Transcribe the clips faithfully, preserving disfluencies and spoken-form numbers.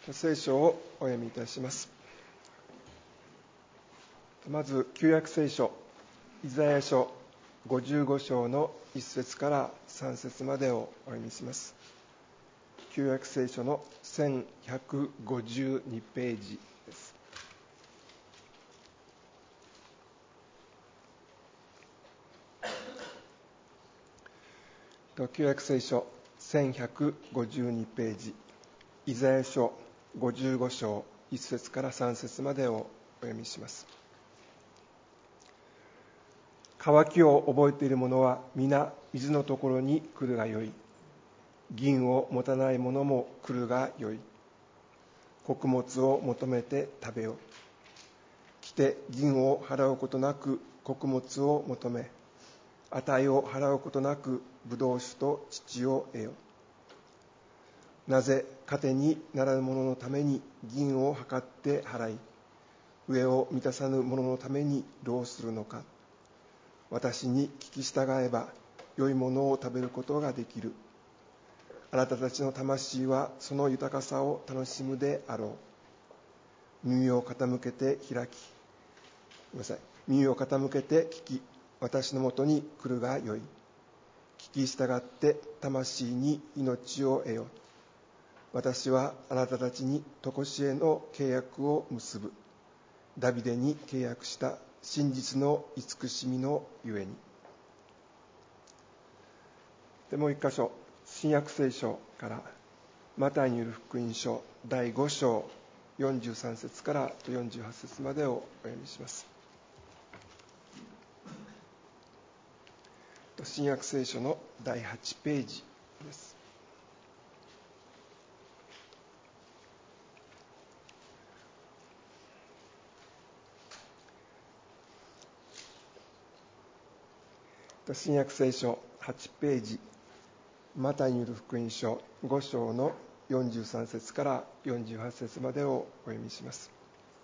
聖書をお読みいたします。まず旧約聖書イザヤ書ごじゅうご章のいっ節からさん節までをお読みします。旧約聖書のせんひゃくごじゅうにページです。旧約聖書せんひゃくごじゅうにページ、イザヤ書ごじゅうご章いっ節からさん節までをお読みします。渇きを覚えている者は皆水のところに来るがよい。銀を持たない者も来るがよい。穀物を求めて食べよ。来て銀を払うことなく穀物を求め、値を払うことなくブドウ酒と乳を得よ。なぜ糧にならぬ者のために銀を測って払い、飢えを満たさぬ者のためにどうするのか。私に聞き従えば良いものを食べることができる。あなたたちの魂はその豊かさを楽しむであろう。耳を傾けて開き、ごめんなさい、耳を傾けて聞き、私のもとに来るがよい。聞き従って魂に命を得よ。私はあなたたちに常しえの契約を結ぶ。ダビデに契約した真実の慈しみのゆえに。でもう一箇所、新約聖書からマタイによる福音書だいご章よんじゅうさん節からよんじゅうはち節までをお読みします。新約聖書のだいはちページです。新約聖書はちページ、マタイによる福音書ご章のよんじゅうさん節からよんじゅうはち節までをお読みします。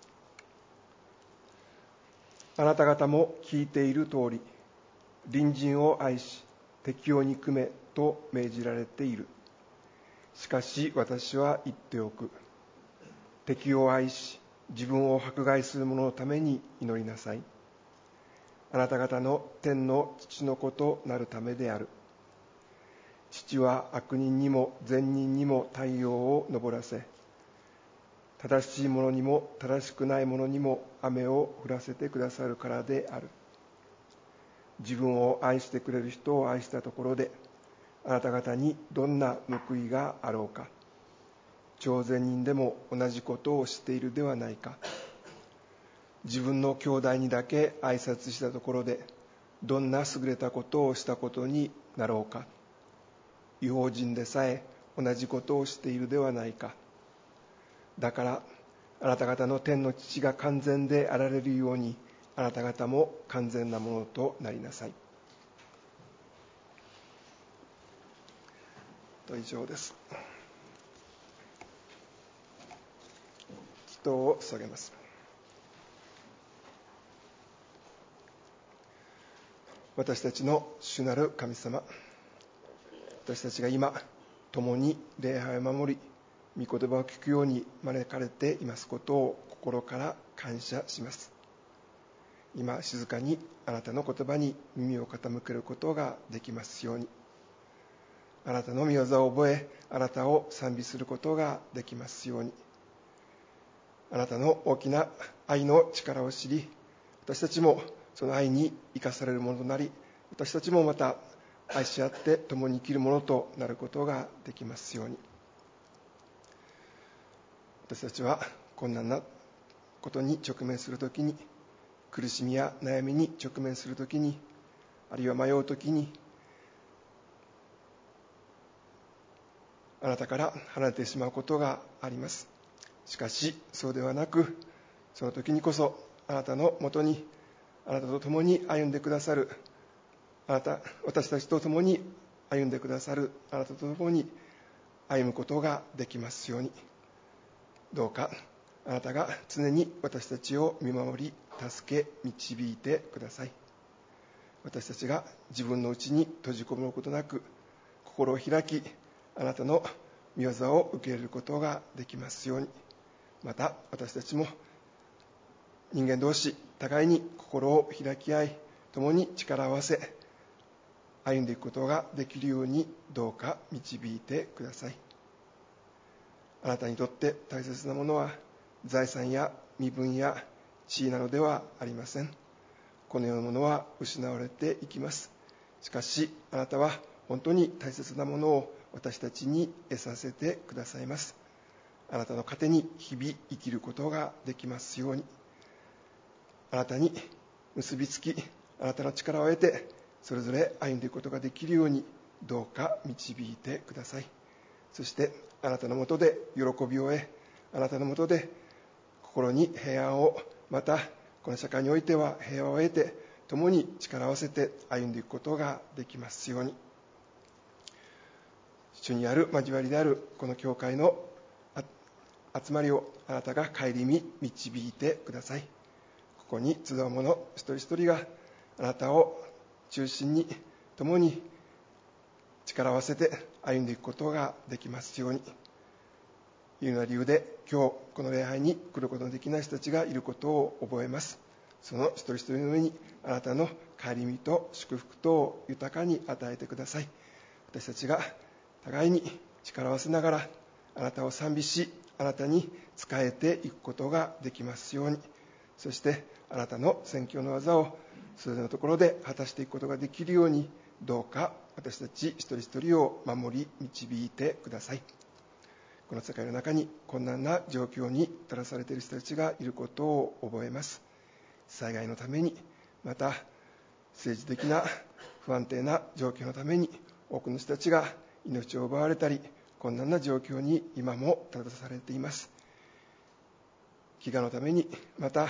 あなた方も聞いている通り、隣人を愛し敵を憎めと命じられている。しかし私は言っておく。敵を愛し自分を迫害する者のために祈りなさい。あなた方の天の父の子となるためである。父は悪人にも善人にも太陽を昇らせ、正しい者にも正しくない者にも雨を降らせてくださるからである。自分を愛してくれる人を愛したところで、あなた方にどんな報いがあろうか。超善人でも同じことをしているではないか。自分の兄弟にだけ挨拶したところで、どんな優れたことをしたことになろうか。異邦人でさえ同じことをしているではないか。だからあなた方の天の父が完全であられるように、あなた方も完全なものとなりなさい。と以上です。祈祷を捧げます。私たちの主なる神様、私たちが今共に礼拝を守り、御言葉を聞くように招かれていますことを心から感謝します。今静かにあなたの言葉に耳を傾けることができますように、あなたの御業を覚え、あなたを賛美することができますように、あなたの大きな愛の力を知り、私たちもその愛に生かされるものとなり、私たちもまた愛し合って共に生きるものとなることができますように。私たちは困難なことに直面するときに、苦しみや悩みに直面するときに、あるいは迷うときに、あなたから離れてしまうことがあります。しかしそうではなく、その時にこそあなたのもとに、あなたと共に歩んでくださる、あなた私たちと共に歩んでくださるあなたと共に歩むことができますように。どうかあなたが常に私たちを見守り助け導いてください。私たちが自分の内に閉じこもることなく、心を開き、あなたの御業を受け入れることができますように。また私たちも人間同士互いに心を開き合い、共に力を合わせ歩んでいくことができるようにどうか導いてください。あなたにとって大切なものは財産や身分や地位なのではありません。この世のものは失われていきます。しかしあなたは本当に大切なものを私たちに得させてくださいます。あなたの糧に日々生きることができますように。あなたに結びつき、あなたの力を得てそれぞれ歩んでいくことができるようにどうか導いてください。そしてあなたのもとで喜びを得、あなたのもとで心に平安を、またこの社会においては平和を得て共に力を合わせて歩んでいくことができますように。主にある交わりであるこの教会の集まりをあなたが顧み導いてください。ここに集う者一人一人があなたを中心に共に力を合わせて歩んでいくことができますように。いうような理由で今日この礼拝に来ることのできない人たちがいることを覚えます。その一人一人の上にあなたの顧みと祝福とを豊かに与えてください。私たちが互いに力を合わせながらあなたを賛美し、あなたに仕えていくことができますように。そしてあなたの宣教の技をそれぞれのところで果たしていくことができるように、どうか私たち一人一人を守り導いてください。この世界の中に困難な状況に照らされている人たちがいることを覚えます。災害のために、また政治的な不安定な状況のために多くの人たちが命を奪われたり、困難な状況に今も立たされています。飢餓のために、また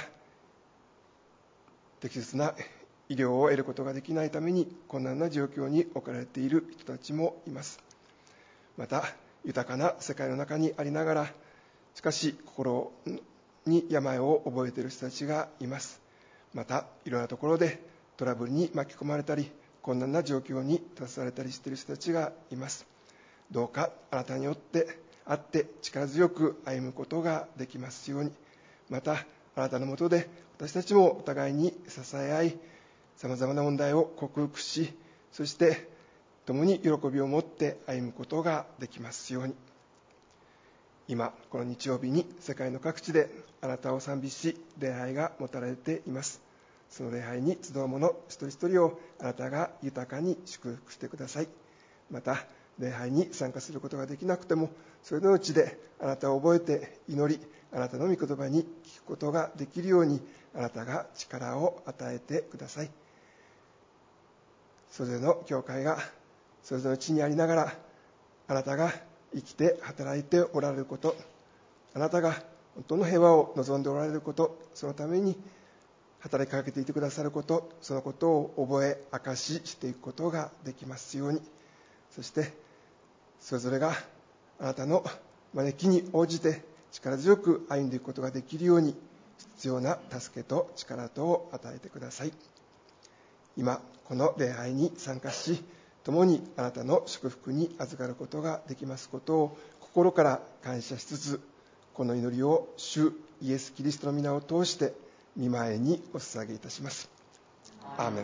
適切な医療を得ることができないために困難な状況に置かれている人たちもいます。また豊かな世界の中にありながら、しかし心に病を覚えている人たちがいます。またいろんなところでトラブルに巻き込まれたり、困難な状況に立たされたりしている人たちがいます。どうかあなたによってあって力強く歩むことができますように。またあなたのもとで私たちもお互いに支え合い、さまざまな問題を克服し、そして共に喜びを持って歩むことができますように。今この日曜日に世界の各地であなたを賛美し礼拝が持たれています。その礼拝に集う者一人一人をあなたが豊かに祝福してください。また礼拝に参加することができなくても、それのうちであなたを覚えて祈り、あなたの御言葉に聞くことができるようにあなたが力を与えてください。それぞれの教会がそれぞれの地にありながら、あなたが生きて働いておられること、あなたが本当の平和を望んでおられること、そのために働きかけていてくださること、そのことを覚え証ししていくことができますように。そしてそれぞれがあなたの招きに応じて力強く歩んでいくことができるように、必要な助けと力とを与えてください。今この礼拝に参加し、共にあなたの祝福に預かることができますことを心から感謝しつつ、この祈りを主イエス・キリストの皆を通して御前にお捧げいたします。アーメン。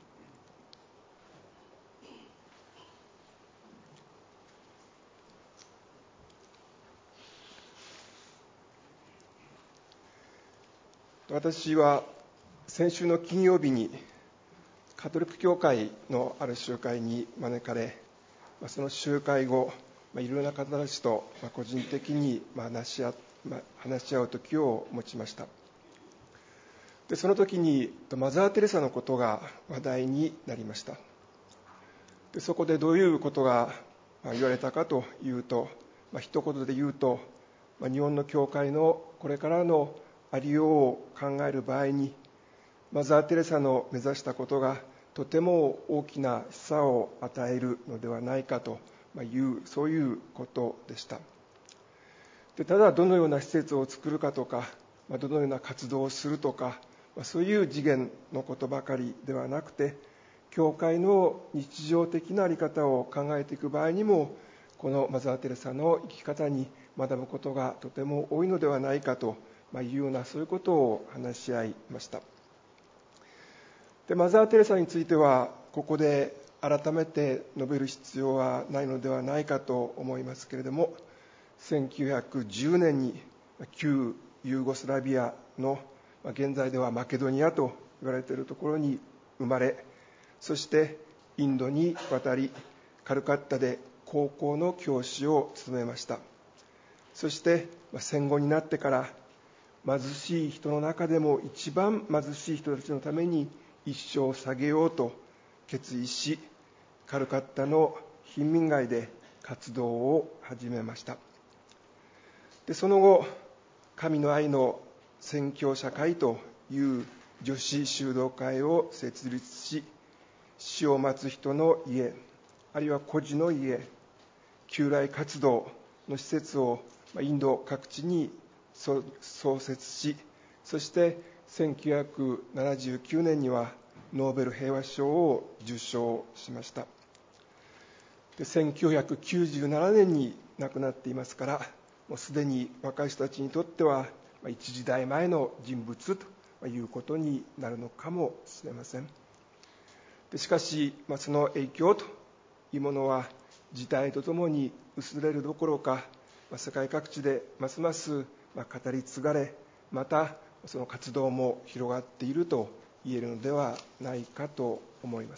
私は先週の金曜日にカトリック教会のある集会に招かれ、その集会後、いろいろな方たちと個人的に話し合う、話し合う時を持ちました。でその時にマザー・テレサのことが話題になりました。でそこでどういうことが言われたかというと、まあ、一言で言うと、まあ、日本の教会のこれからのありようを考える場合に、マザー・テレサの目指したことがとても大きな示唆を与えるのではないかという、そういうことでした。でただどのような施設を作るかとか、どのような活動をするとか、そういう次元のことばかりではなくて、教会の日常的な在り方を考えていく場合にも、 このマザー・テレサの生き方に学ぶことがとても多いのではないかというような、そういうことを話し合いました。でマザー・テレサについてはここで改めて述べる必要はないのではないかと思いますけれども、せんきゅうひゃくじゅうねんに旧ユーゴスラビアの現在ではマケドニアと言われているところに生まれ、そしてインドに渡り、カルカッタで高校の教師を務めました。そして戦後になってから貧しい人の中でも一番貧しい人たちのために一生を捧げようと決意し、カルカッタの貧民街で活動を始めました。でその後、神の愛の宣教社会という女子修道会を設立し、死を待つ人の家、あるいは孤児の家、救来活動の施設をインド各地に創設し、そしてせんきゅうひゃくななじゅうきゅうねんにはノーベル平和賞を受賞しました。でせんきゅうひゃくきゅうじゅうななねんに亡くなっていますから、もうすでに若い人たちにとっては一時代前の人物ということになるのかもしれません。でしかし、その影響というものは時代とともに薄れるどころか、世界各地でますます語り継がれ、またその活動も広がっていると言えるのではないかと思います。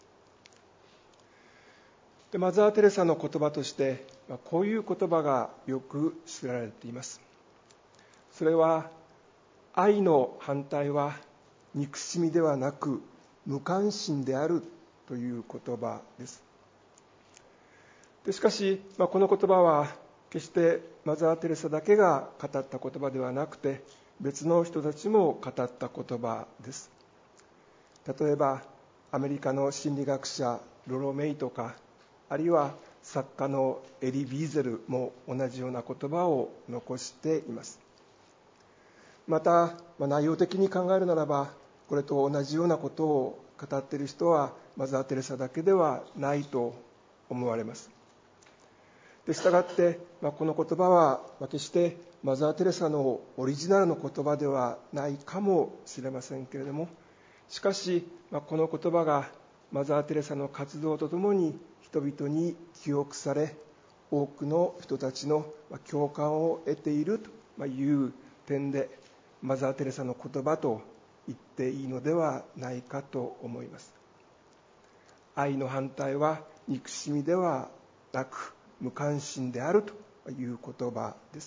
でマザー・テレサの言葉としてこういう言葉がよく知られています。それは、愛の反対は憎しみではなく無関心であるという言葉です。でしかし、まあ、この言葉は決してマザー・テレサだけが語った言葉ではなくて、別の人たちも語った言葉です。例えばアメリカの心理学者ロロメイとか、あるいは作家のエリ・ビーゼルも同じような言葉を残しています。また、まあ、内容的に考えるならば、これと同じようなことを語っている人はマザー・テレサだけではないと思われます。でしたがって、まあ、この言葉は決してマザー・テレサのオリジナルの言葉ではないかもしれませんけれども、しかし、まあ、この言葉がマザー・テレサの活動とともに人々に記憶され、多くの人たちの共感を得ているという点で、マザー・テレサの言葉と言っていいのではないかと思います。愛の反対は憎しみではなく無関心であるという言葉です。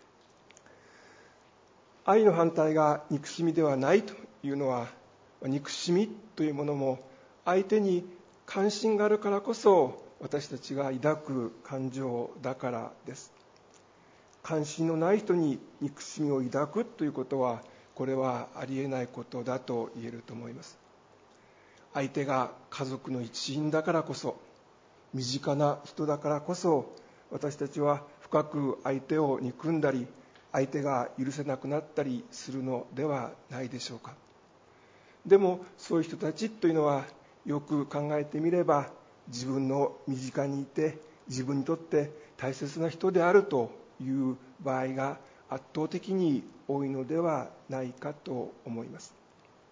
愛の反対が憎しみではないというのは、憎しみというものも相手に関心があるからこそ私たちが抱く感情だからです。関心のない人に憎しみを抱くということは、これはありえないことだと言えると思います。相手が家族の一員だからこそ、身近な人だからこそ、私たちは深く相手を憎んだり、相手が許せなくなったりするのではないでしょうか。でもそういう人たちというのは、よく考えてみれば自分の身近にいて自分にとって大切な人であるという場合が圧倒的に多いのではないかと思います。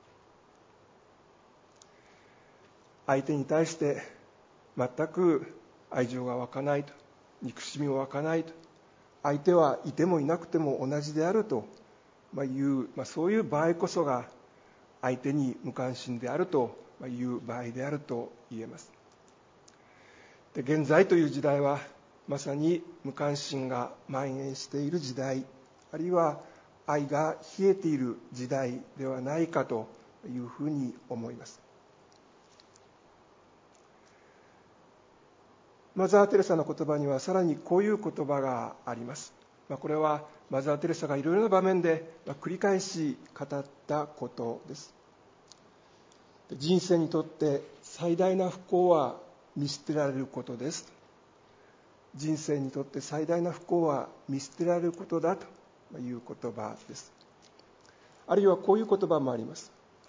相手に対して全く愛情が湧かないと、憎しみも湧かないと、相手はいてもいなくても同じであるという、まあ、そういう場合こそが相手に無関心であるという場合であると言えます。で現在という時代はまさに無関心が蔓延している時代、あるいは愛が冷えている時代ではないかというふうに思います。マザー・テレサの言葉にはさらにこういう言葉があります。これはマザー・テレサがいろいろな場面で繰り返し語ったことです。人生にとって最大な不幸は見捨てられることです。人生にとって最大な不幸は見捨てられることだという言葉です。あるいはこういう言葉もあります。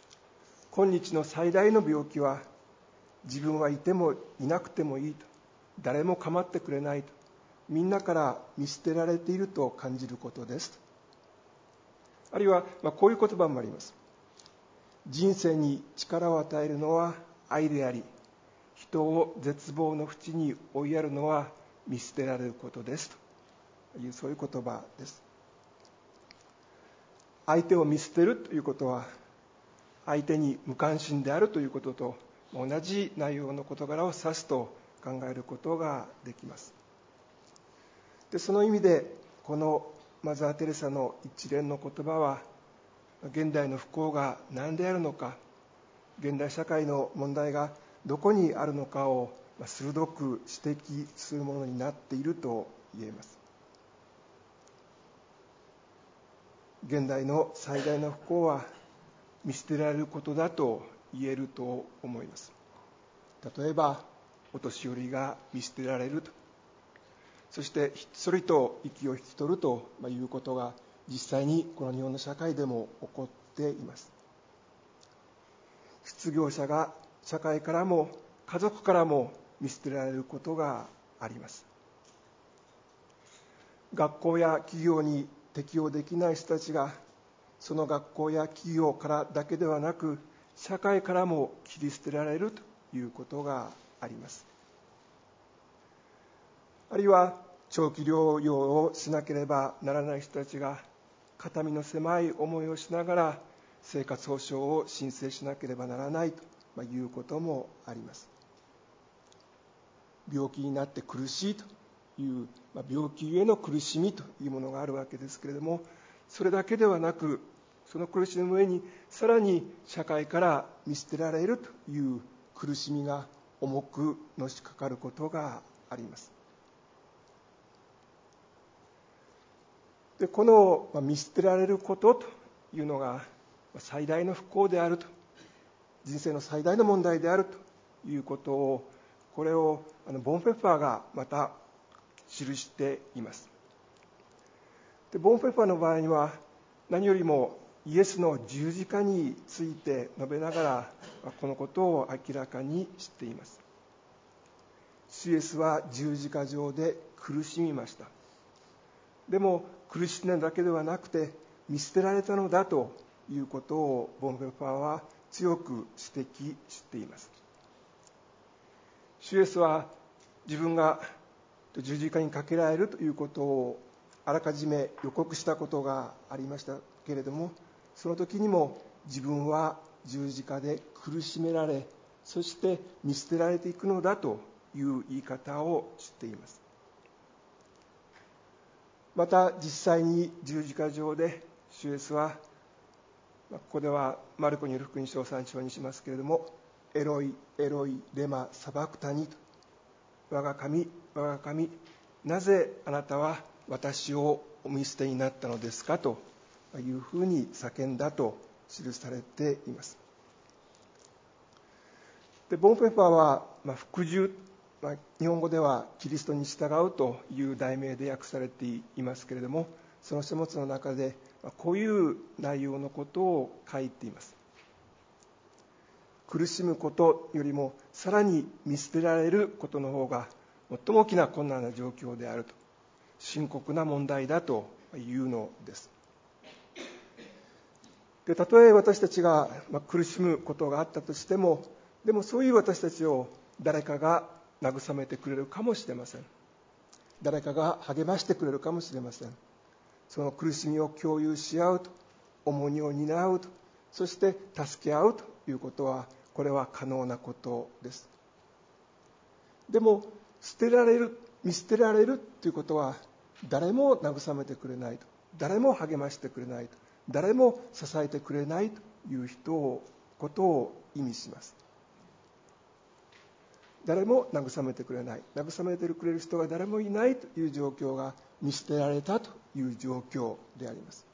今日の最大の病気は自分はいてもいなくてもいいと、 誰も構ってくれないと、みんなから見捨てられていると感じることです。あるいは、まあ、こういう言葉もあります。人生に力を与えるのは愛であり、人を絶望の淵に追いやるのは見捨てられることですという、そういう言葉です。相手を見捨てるということは、相手に無関心であるということと同じ内容の事柄を指すと考えることができます。で、その意味でこのマザー・テレサの一連の言葉は、現代の不幸が何であるのか、現代社会の問題がどこにあるのかを鋭く指摘するものになっていると言えます。現代の最大の不幸は見捨てられることだと言えると思います。例えばお年寄りが見捨てられると、そしてひっそりと息を引き取るということが実際にこの日本の社会でも起こっています。失業者が社会からも家族からも見捨てられることがあります。学校や企業に適応できない人たちが、その学校や企業からだけではなく社会からも切り捨てられるということがあります。あるいは長期療養をしなければならない人たちが肩身の狭い思いをしながら生活保障を申請しなければならないということもあります。病気になって苦しいという、病気ゆえの苦しみというものがあるわけですけれども、それだけではなく、その苦しみの上にさらに社会から見捨てられるという苦しみが重くのしかかることがあります。で、この見捨てられることというのが最大の不幸であると、人生の最大の問題であるということを、これをあのボンフェッファーがまた記しています。で、ボンフェッファーの場合には何よりもイエスの十字架について述べながらこのことを明らかにしています。主イエスは十字架上で苦しみました。でも苦しんだだけではなくて見捨てられたのだということをボンフェッファーは強く指摘しています。主イエスは自分が十字架にかけられるということをあらかじめ予告したことがありましたけれども、その時にも自分は十字架で苦しめられ、そして見捨てられていくのだという言い方をしています。また実際に十字架上で主イエスは、ここではマルコによる福音書をさん章にしますけれども、エロイエロイレマサバクタニと、我が神我が神、なぜあなたは私をお見捨てになったのですかというふうに叫んだと記されています。で、ボンフェッファーは、まあ、服従、まあ、日本語ではキリストに従うという題名で訳されていますけれども、その書物の中でこういう内容のことを書いています。苦しむことよりもさらに見捨てられることの方が最も大きな困難な状況であると、深刻な問題だというのです。で、たとえ私たちが苦しむことがあったとしても、でもそういう私たちを誰かが慰めてくれるかもしれません。誰かが励ましてくれるかもしれません。その苦しみを共有し合うと、重荷を担うと、そして助け合うということは、これは可能なことです。でも捨てられる、見捨てられるということは、誰も慰めてくれないと、誰も励ましてくれないと、誰も支えてくれないという人をことを意味します。誰も慰めてくれない、慰めてくれる人が誰もいないという状況が見捨てられたという状況であります。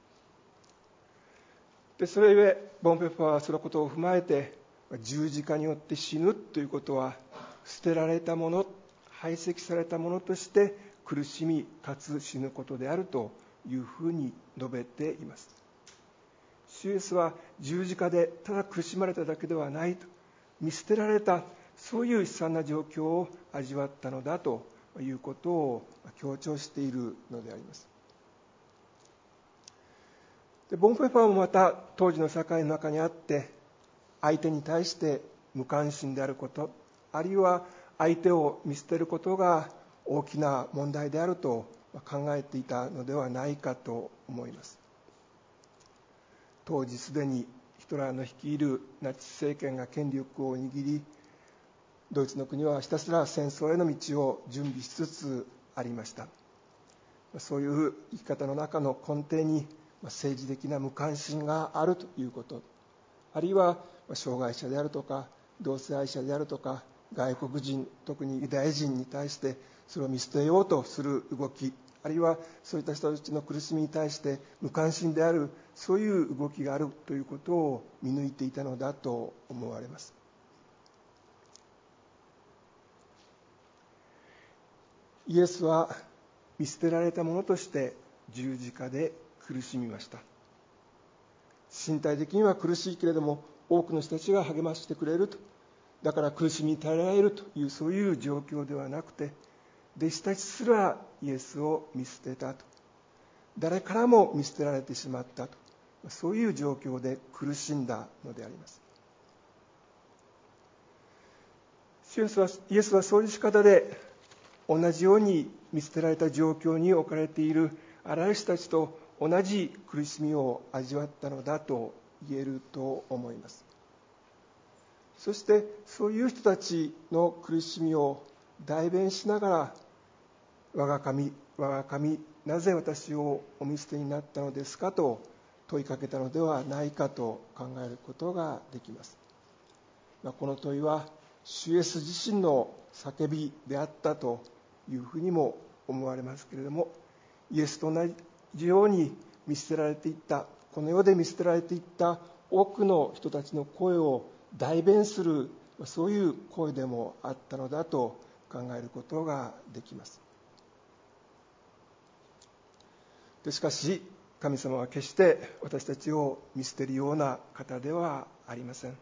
で、それゆえボンフェッファーはそのことを踏まえて、十字架によって死ぬということは捨てられたもの、排斥されたものとして苦しみかつ死ぬことであるというふうに述べています。主イエスは十字架でただ苦しまれただけではないと、見捨てられた、 そういう悲惨な状況を味わったのだということを強調しているのであります。でボンホエファーもまた当時の社会の中にあって、相手に対して無関心であること、あるいは相手を見捨てることが大きな問題であると考えていたのではないかと思います。当時すでにヒトラーの率いるナチス政権が権力を握り、ドイツの国はひたすら戦争への道を準備しつつありました。そういう生き方の中の根底に政治的な無関心があるということ、あるいは障害者であるとか同性愛者であるとか外国人、特にユダヤ人に対してそれを見捨てようとする動き、あるいはそういった人たちの苦しみに対して無関心である、そういう動きがあるということを見抜いていたのだと思われます。イエスは見捨てられたものとして十字架で苦しみました。身体的には苦しいけれども、多くの人たちが励ましてくれると、だから苦しみに耐えられるという、そういう状況ではなくて、弟子たちすらイエスを見捨てたと、誰からも見捨てられてしまったと、そういう状況で苦しんだのであります。イエスは、イエスはそういう仕方で同じように見捨てられた状況に置かれているあらゆる人たちと同じ苦しみを味わったのだと言えると思います。そしてそういう人たちの苦しみを代弁しながら、我が神、我が神、なぜ私をお見捨てになったのですかと問いかけたのではないかと考えることができます。この問いは主イエス自身の叫びであったというふうにも思われますけれども、イエスと同じように見捨てられていった、この世で見捨てられていった多くの人たちの声を代弁する、そういう声でもあったのだと考えることができます。でしかし神様は決して私たちを見捨てるような方ではありません。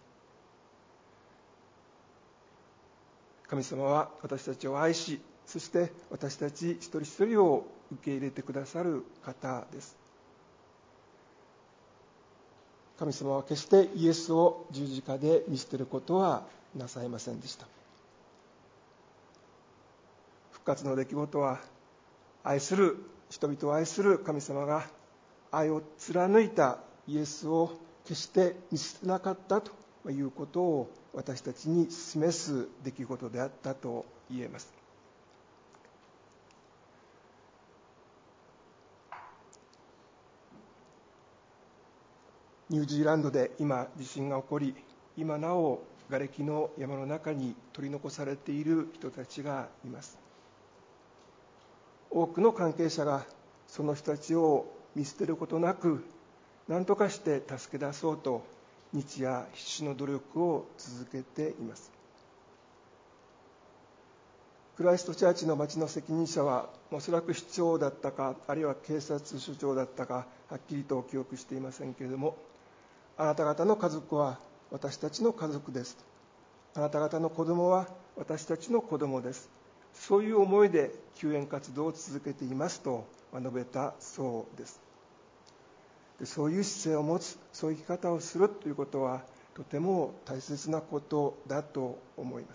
神様は私たちを愛し、そして私たち一人一人を受け入れてくださる方です。神様は決してイエスを十字架で見捨てることはなさいませんでした。復活の出来事は、愛する人々を愛する神様が愛を貫いたイエスを決して見捨てなかったということを私たちに示す出来事であったと言えます。ニュージーランドで今地震が起こり、今なお瓦礫の山の中に取り残されている人たちがいます。多くの関係者がその人たちを見捨てることなく、何とかして助け出そうと日夜必死の努力を続けています。クライストチャーチの町の責任者は、おそらく市長だったか、あるいは警察署長だったか、はっきりと記憶していませんけれども、あなた方の家族は私たちの家族です。あなた方の子供は私たちの子供です。そういう思いで救援活動を続けていますと述べたそうです。でそういう姿勢を持つ、そういう生き方をするということはとても大切なことだと思います。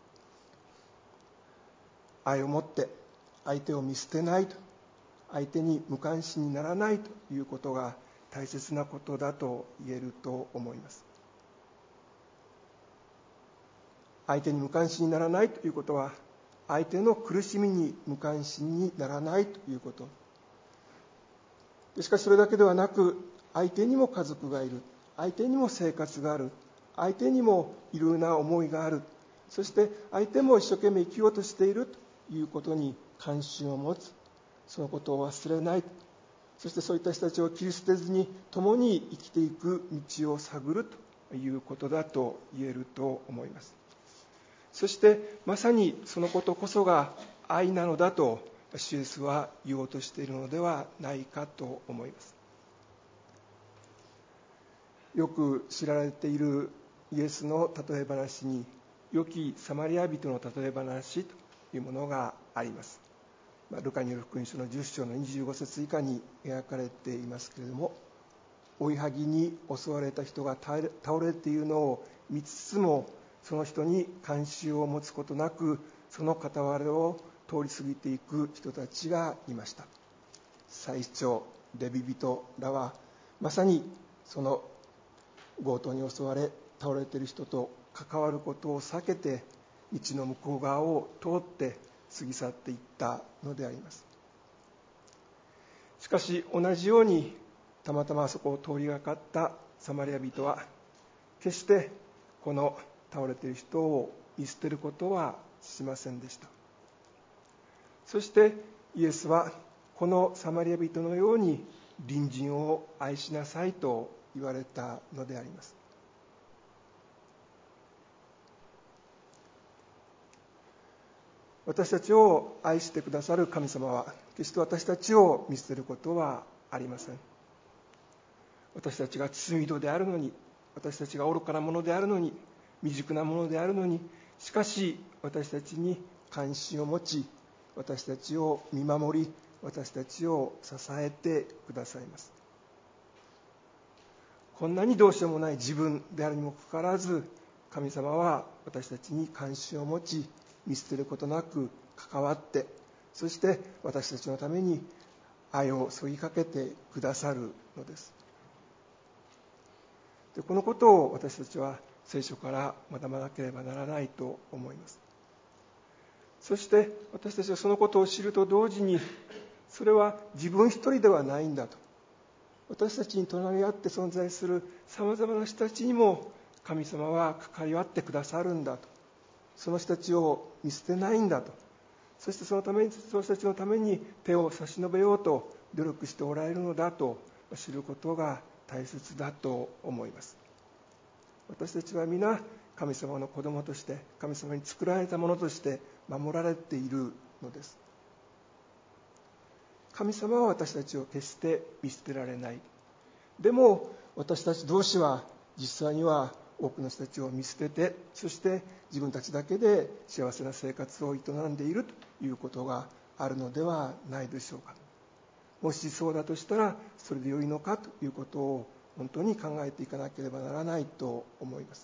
愛を持って相手を見捨てないと、相手に無関心にならないということが大切なことだと言えると思います。相手に無関心にならないということは、相手の苦しみに無関心にならないということ。しかしそれだけではなく、相手にも家族がいる、相手にも生活がある、相手にもいろいろな思いがある、そして相手も一生懸命生きようとしているということに関心を持つ、そのことを忘れない、そしてそういった人たちを切り捨てずに共に生きていく道を探るということだと言えると思います。そしてまさにそのことこそが愛なのだと主イエスは言おうとしているのではないかと思います。よく知られているイエスの例え話に、 良きサマリア人の例え話というものがあります。ルカによる福音書のじゅっ章のにじゅうご節以下に描かれていますけれども、追いはぎに襲われた人が倒れているのを見つつも、その人に関心を持つことなく、その傍らを通り過ぎていく人たちがいました。祭司長、レビ人らはまさにその強盗に襲われ倒れている人と関わることを避けて、道の向こう側を通って過ぎ去っていったのであります。しかし同じようにたまたまそこを通りがかったサマリア人は、決してこの倒れている人を見捨てることはしませんでした。そしてイエスはこのサマリア人のように隣人を愛しなさいと言われたのであります。私たちを愛してくださる神様は決して私たちを見捨てることはありません。私たちが罪人であるのに、私たちが愚かなものであるのに、未熟なものであるのに、しかし私たちに関心を持ち、私たちを見守り、私たちを支えてくださいます。こんなにどうしようもない自分であるにもかかわらず、神様は私たちに関心を持ち、見捨てることなく関わって、そして私たちのために愛を注ぎかけてくださるのです。でこのことを私たちは聖書から学ばなければならないと思います。そして私たちはそのことを知ると同時に、それは自分一人ではないんだと、私たちに隣り合って存在するさまざまな人たちにも神様は関わり合ってくださるんだと、その人たちを見捨てないんだと、そしてそのために、その人たちのために手を差し伸べようと努力しておられるのだと知ることが大切だと思います。私たちは皆神様の子供として、神様に作られたものとして守られているのです。神様は私たちを決して見捨てられない。でも私たち同士は実際には多くの人たちを見捨てて、そして自分たちだけで幸せな生活を営んでいるということがあるのではないでしょうか。もしそうだとしたら、それで良いのかということを本当に考えていかなければならないと思います。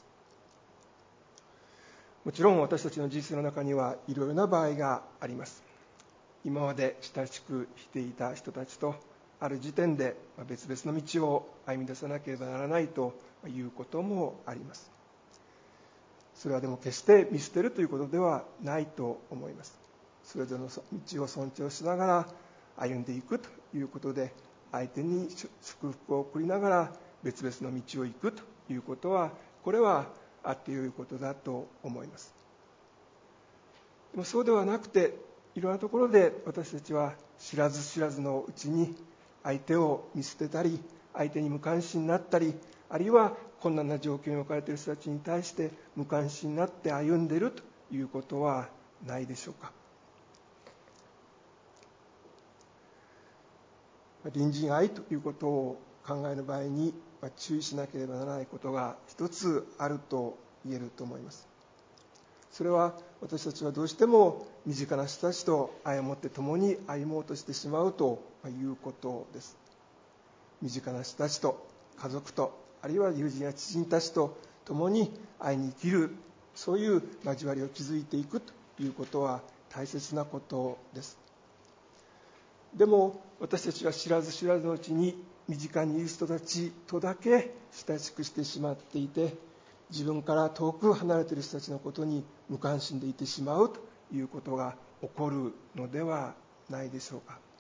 もちろん私たちの人生の中にはいろいろな場合があります。今まで親しくしていた人たちとある時点で別々の道を歩み出さなければならないということもあります。それはでも決して見捨てるということではないと思います。それぞれの道を尊重しながら歩んでいくということで、相手に祝福を送りながら別々の道を行くということは、これはあってよいことだと思います。でもそうではなくて、いろんなところで私たちは知らず知らずのうちに相手を見捨てたり、相手に無関心になったり、あるいは困難な状況に置かれている人たちに対して無関心になって歩んでいるということはないでしょうか。隣人愛ということを考える場合に注意しなければならないことが一つあると言えると思います。それは私たちはどうしても身近な人たちと愛を持って共に歩もうとしてしまうということです。身近な人たちと家族と、あるいは友人や知人たちと共に愛に生きる、そういう交わりを築いていくということは大切なことです。でも私たちは知らず知らずのうちに身近にいる人たちとだけ親しくしてしまっていて、自分から遠く離れている人たちのことに無関心でいてしまうということが起こるのではないでしょうか。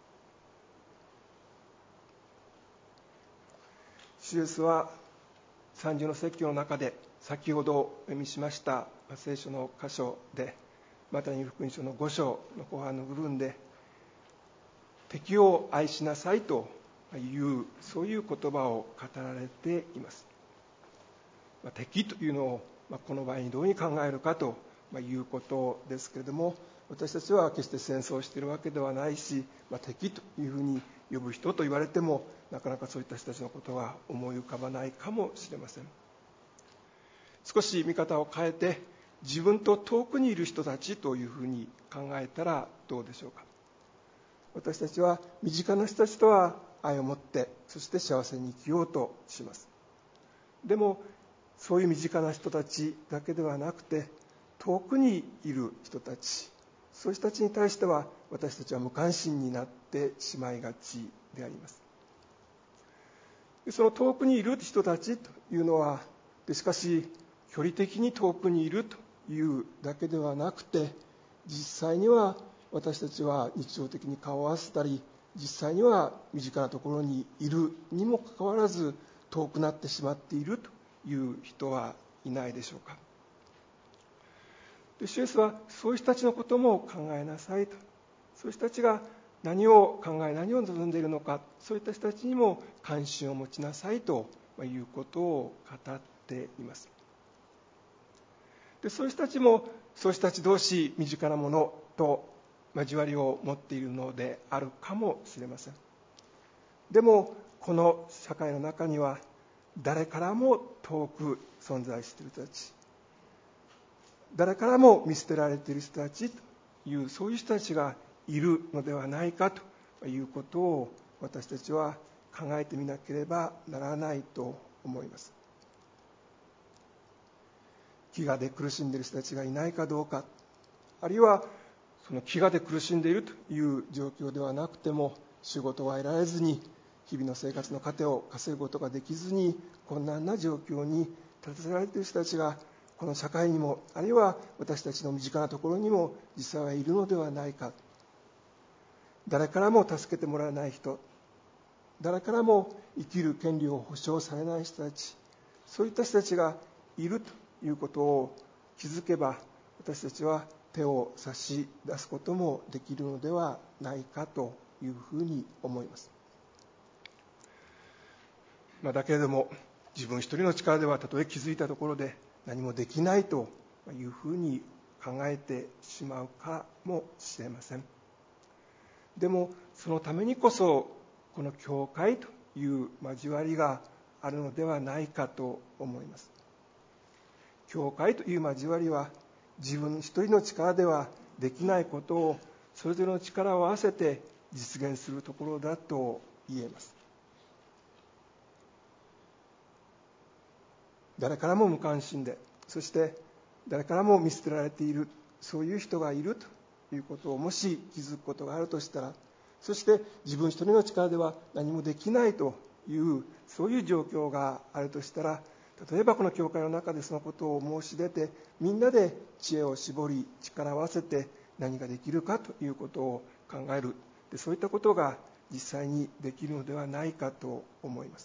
主イエスは三十の説教の中で先ほどお読みしました聖書の箇所で、マタイ福音書のご章の後半の部分で、敵を愛しなさいというそういう言葉を語られています。敵というのをこの場合にどうに考えるかということですけれども、私たちは決して戦争をしているわけではないし、敵というふうに呼ぶ人と言われてもなかなかそういった人たちのことは思い浮かばないかもしれません。少し見方を変えて、 自分と遠くにいる人たちというふうに考えたらどうでしょうか。私たちは身近な人たちとは愛を持って、そして幸せに生きようとします。でもそういう身近な人たちだけではなくて、遠くにいる人たち、そういう人たちに対しては私たちは無関心になってしまいがちであります。その遠くにいる人たちというのは、しかし距離的に遠くにいるというだけではなくて、実際には私たちは日常的に顔を合わせたり、実際には身近なところにいるにもかかわらず遠くなってしまっているという人はいないでしょうか。で、主イエスはそういう人たちのことも考えなさいと、そういう人たちが何を考え何を望んでいるのか、そういった人たちにも関心を持ちなさいということを語っています。で、そういう人たちもそういう人たち同士身近なものと交わりを持っているのであるかもしれません。でもこの社会の中には誰からも遠く存在している人たち、誰からも見捨てられている人たちという、そういう人たちがいるのではないかということを私たちは考えてみなければならないと思います。飢餓で苦しんでいる人たちがいないかどうか、あるいはその飢餓で苦しんでいるという状況ではなくても、仕事が得られずに日々の生活の糧を稼ぐことができずに困難な状況に立たせられている人たちがこの社会にも、あるいは私たちの身近なところにも実際はいるのではないか。誰からも助けてもらえない人、誰からも生きる権利を保障されない人たち、そういった人たちがいるということを気づけば、私たちは手を差し出すこともできるのではないかというふうに思います。まあ、だけれども自分一人の力ではたとえ気づいたところで何もできないというふうに考えてしまうかもしれません。でもそのためにこそこの教会という交わりがあるのではないかと思います。教会という交わりは自分一人の力ではできないことをそれぞれの力を合わせて実現するところだと言えます。誰からも無関心で、そして誰からも見捨てられている、そういう人がいるということをもし気づくことがあるとしたら、そして自分一人の力では何もできないというそういう状況があるとしたら、例えばこの教会の中でそのことを申し出て、みんなで知恵を絞り力を合わせて何ができるかということを考える、でそういったことが実際にできるのではないかと思います。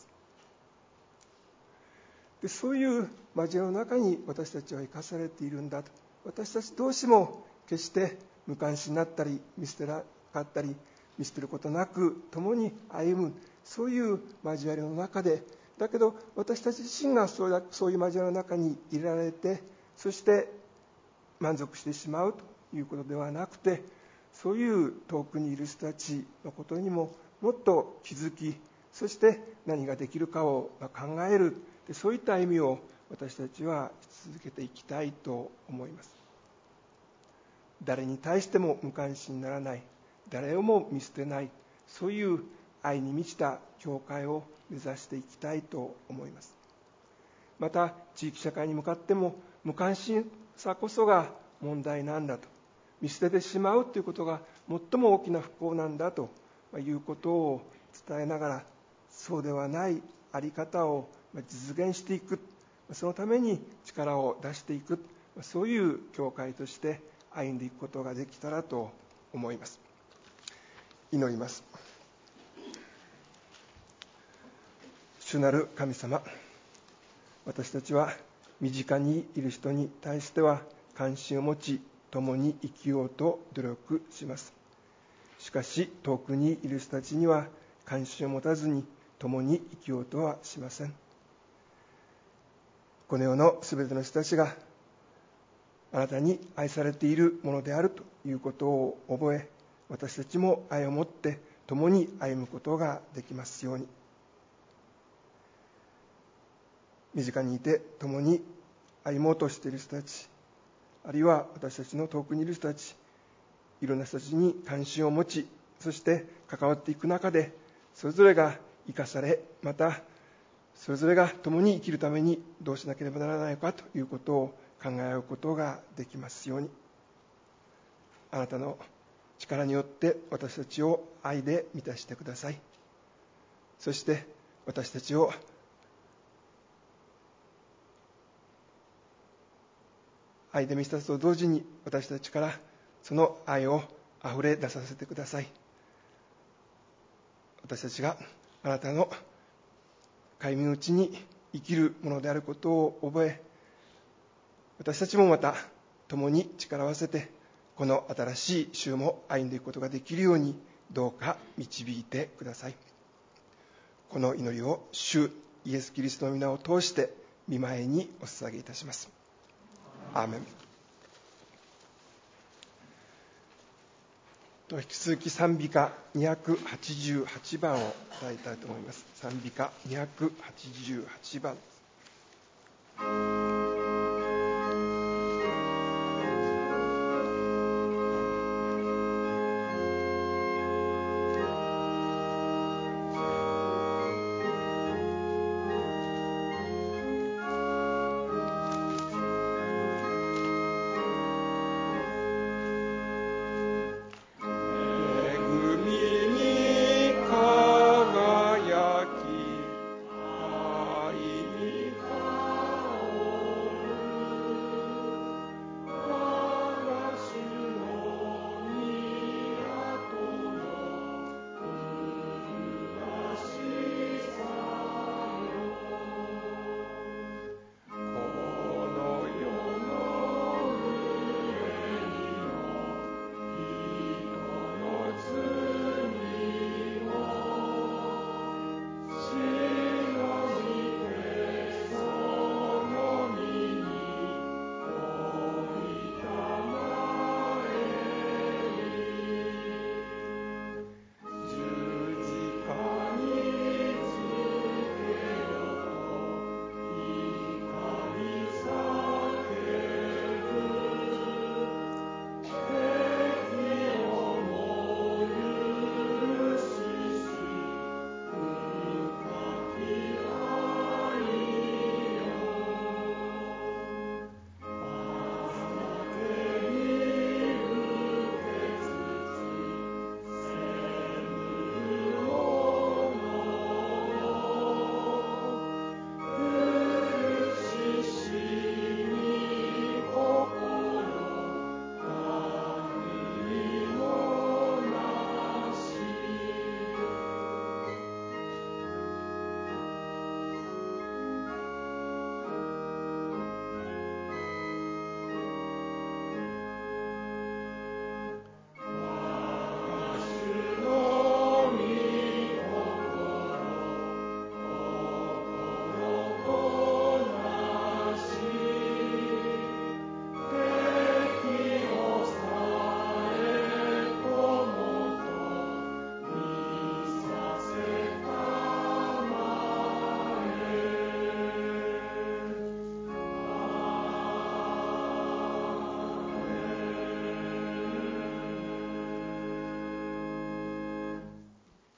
でそういう交わりの中に私たちは生かされているんだと、私たち同士も決して無関心になったり見捨てなかったり見捨てることなく共に歩む、そういう交わりの中で、だけど私たち自身がそういう交わりの中にいられて、そして満足してしまうということではなくて、そういう遠くにいる人たちのことにももっと気づき、そして何ができるかを考える、そういった歩みを私たちは続けていきたいと思います。誰に対しても無関心にならない、誰をも見捨てない、そういう愛に満ちた教会を目指していきたいと思います。また地域社会に向かっても無関心さこそが問題なんだと、見捨ててしまうということが最も大きな不幸なんだということを伝えながら、そうではないあり方を実現していく、そのために力を出していく、そういう教会として歩んでいくことができたらと思います。祈ります。主なる神様、私たちは身近にいる人に対しては関心を持ち、共に生きようと努力します。しかし遠くにいる人たちには関心を持たずに共に生きようとはしません。この世のすべての人たちがあなたに愛されているものであるということを覚え、私たちも愛を持って共に歩むことができますように。身近にいて共に歩もうとしている人たち、 あるいは私たちの遠くにいる人たち、いろんな人たちに関心を持ち、そして関わっていく中で、それぞれが生かされ、またそれぞれが共に生きるためにどうしなければならないかということを考え合うことができますように、あなたの力によって私たちを愛で満たしてください。そして私たちを愛で満たすと同時に、私たちからその愛をあふれ出させてください。私たちがあなたの戒命のうちに生きるものであることを覚え、私たちもまた共に力を合わせて、この新しい週も歩んでいくことができるように、どうか導いてください。この祈りを主イエス・キリストの皆を通して御前にお捧げいたします。アーメン。引き続き賛美歌にひゃくはちじゅうはちばんを歌いたいと思います。賛美歌にひゃくはちじゅうはちばん。